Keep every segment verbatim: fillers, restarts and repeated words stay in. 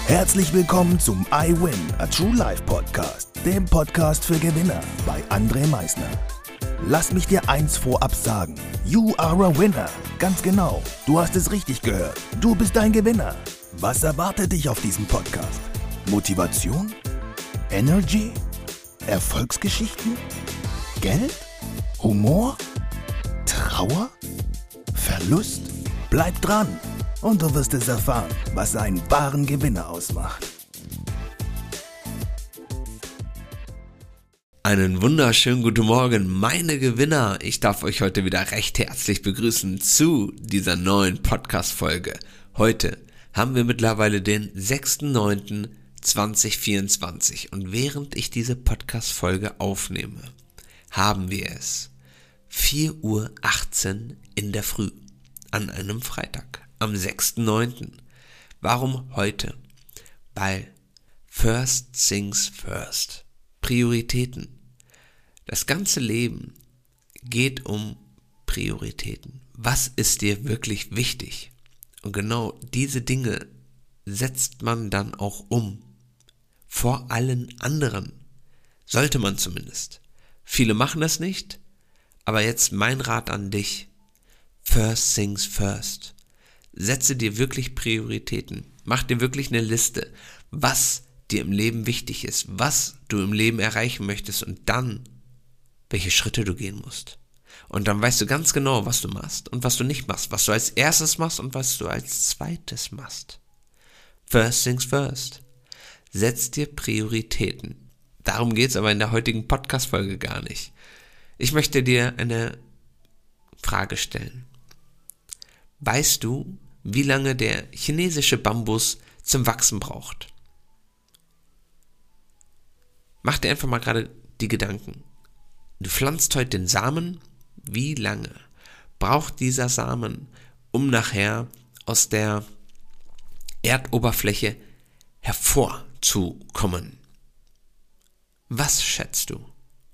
Herzlich willkommen zum I Win, a True Life Podcast, dem Podcast für Gewinner bei André Meisner. Lass mich dir eins vorab sagen, you are a winner. Ganz genau, du hast es richtig gehört, du bist ein Gewinner. Was erwartet dich auf diesem Podcast? Motivation? Energy? Erfolgsgeschichten? Geld? Humor? Trauer? Verlust? Bleib dran und du wirst es erfahren, was einen wahren Gewinner ausmacht. Einen wunderschönen guten Morgen, meine Gewinner. Ich darf euch heute wieder recht herzlich begrüßen zu dieser neuen Podcast-Folge. Heute haben wir mittlerweile den sechster neunter zweitausendvierundzwanzig und während ich diese Podcast-Folge aufnehme, haben wir es vier Uhr achtzehn in der Früh an einem Freitag, am sechster neunter Warum heute? Weil First Things First. Prioritäten. Das ganze Leben geht um Prioritäten. Was ist dir wirklich wichtig? Und genau diese Dinge setzt man dann auch um. Vor allen anderen. Sollte man zumindest. Viele machen das nicht, aber jetzt mein Rat an dich. First things first. Setze dir wirklich Prioritäten. Mach dir wirklich eine Liste, was dir im Leben wichtig ist, was du im Leben erreichen möchtest und dann, welche Schritte du gehen musst. Und dann weißt du ganz genau, was du machst und was du nicht machst, was du als erstes machst und was du als zweites machst. First things first. Setz dir Prioritäten. Darum geht es aber in der heutigen Podcast-Folge gar nicht. Ich möchte dir eine Frage stellen. Weißt du, wie lange der chinesische Bambus zum Wachsen braucht? Mach dir einfach mal gerade die Gedanken. Du pflanzt heute den Samen. Wie lange braucht dieser Samen, um nachher aus der Erdoberfläche hervorzukommen? Was schätzt du?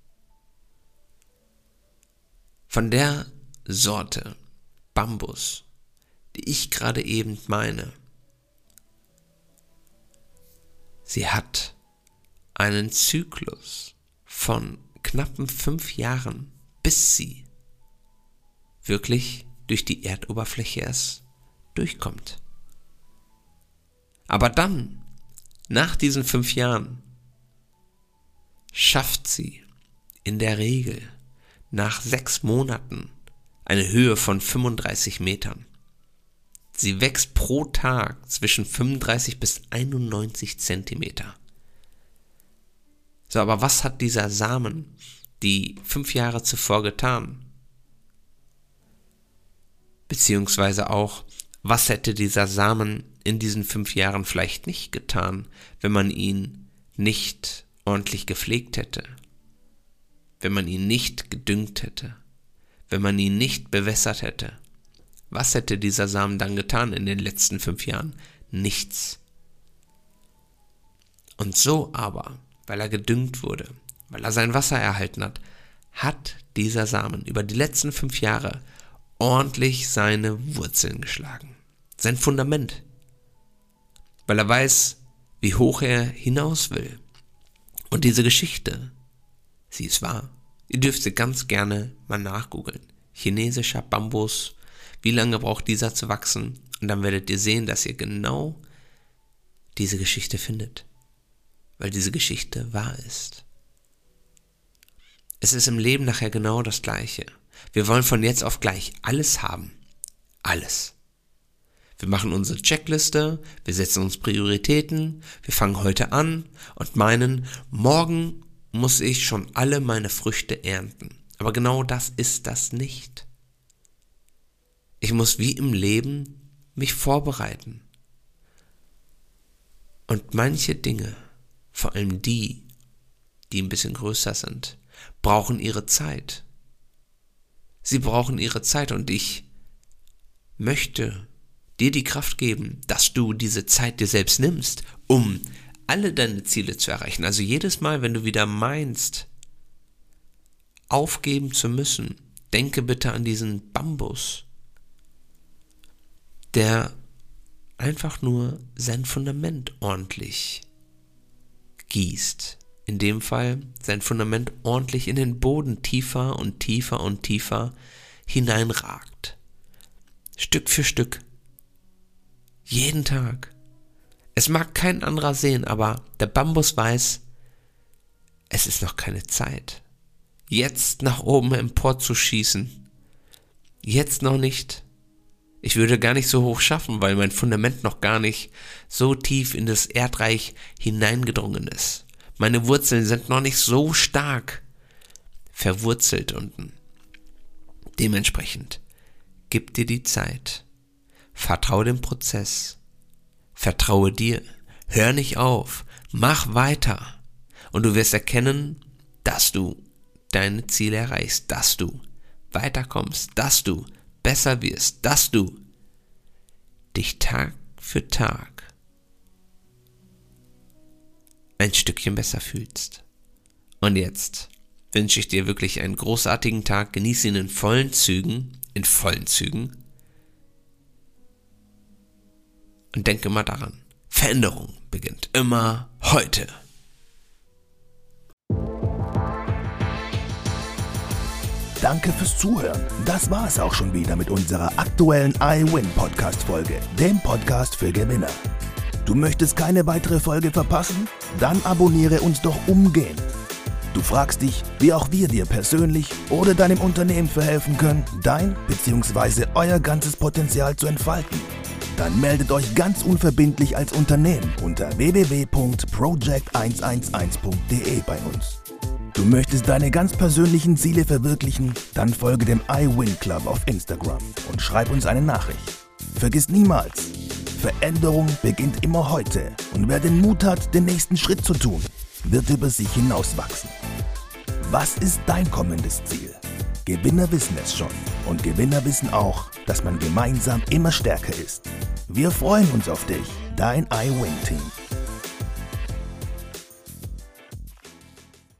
Von der Sorte Bambus, die ich gerade eben meine, sie hat einen Zyklus von knappen fünf Jahren, bis sie wirklich durch die Erdoberfläche erst durchkommt. Aber dann, nach diesen fünf Jahren, schafft sie in der Regel nach sechs Monaten eine Höhe von fünfunddreißig Metern. Sie wächst pro Tag zwischen fünfunddreißig bis einundneunzig Zentimeter. So, aber was hat dieser Samen die fünf Jahre zuvor getan? Beziehungsweise auch, was hätte dieser Samen in diesen fünf Jahren vielleicht nicht getan, wenn man ihn nicht ordentlich gepflegt hätte, wenn man ihn nicht gedüngt hätte, wenn man ihn nicht bewässert hätte? Was hätte dieser Samen dann getan in den letzten fünf Jahren? Nichts. Und so aber, weil er gedüngt wurde, weil er sein Wasser erhalten hat, hat dieser Samen über die letzten fünf Jahre ordentlich seine Wurzeln geschlagen. Sein Fundament. Weil er weiß, wie hoch er hinaus will. Und diese Geschichte, sie ist wahr. Ihr dürft sie ganz gerne mal nachgoogeln. Chinesischer Bambus, wie lange braucht dieser zu wachsen? Und dann werdet ihr sehen, dass ihr genau diese Geschichte findet. Weil diese Geschichte wahr ist. Es ist im Leben nachher genau das Gleiche. Wir wollen von jetzt auf gleich alles haben. Alles. Wir machen unsere Checkliste, wir setzen uns Prioritäten, wir fangen heute an und meinen, morgen muss ich schon alle meine Früchte ernten. Aber genau das ist das nicht. Ich muss wie im Leben mich vorbereiten. Und manche Dinge, vor allem die, die ein bisschen größer sind, brauchen ihre Zeit. Sie brauchen ihre Zeit und ich möchte dir die Kraft geben, dass du diese Zeit dir selbst nimmst, um alle deine Ziele zu erreichen. Also jedes Mal, wenn du wieder meinst, aufgeben zu müssen, denke bitte an diesen Bambus, der einfach nur sein Fundament ordentlich gießt. In dem Fall sein Fundament ordentlich in den Boden tiefer und tiefer und tiefer hineinragt. Stück für Stück. Jeden Tag. Es mag kein anderer sehen, aber der Bambus weiß, es ist noch keine Zeit. Jetzt nach oben emporzuschießen. Jetzt noch nicht. Ich würde gar nicht so hoch schaffen, weil mein Fundament noch gar nicht so tief in das Erdreich hineingedrungen ist. Meine Wurzeln sind noch nicht so stark verwurzelt unten. Dementsprechend, gib dir die Zeit. Vertraue dem Prozess. Vertraue dir. Hör nicht auf. Mach weiter. Und du wirst erkennen, dass du deine Ziele erreichst, dass du weiterkommst, dass du besser wirst, dass du dich Tag für Tag ein Stückchen besser fühlst. Und jetzt wünsche ich dir wirklich einen großartigen Tag, genieße ihn in vollen Zügen, in vollen Zügen und denke immer daran, Veränderung beginnt immer heute. Danke fürs Zuhören. Das war es auch schon wieder mit unserer aktuellen iWin-Podcast-Folge, dem Podcast für Gewinner. Du möchtest keine weitere Folge verpassen? Dann abonniere uns doch umgehend. Du fragst dich, wie auch wir dir persönlich oder deinem Unternehmen verhelfen können, dein bzw. euer ganzes Potenzial zu entfalten. Dann meldet euch ganz unverbindlich als Unternehmen unter w w w punkt project eins eins eins punkt d e bei uns. Du möchtest deine ganz persönlichen Ziele verwirklichen? Dann folge dem iWin Club auf Instagram und schreib uns eine Nachricht. Vergiss niemals, Veränderung beginnt immer heute und wer den Mut hat, den nächsten Schritt zu tun, wird über sich hinauswachsen. Was ist dein kommendes Ziel? Gewinner wissen es schon und Gewinner wissen auch, dass man gemeinsam immer stärker ist. Wir freuen uns auf dich, dein iWin-Team.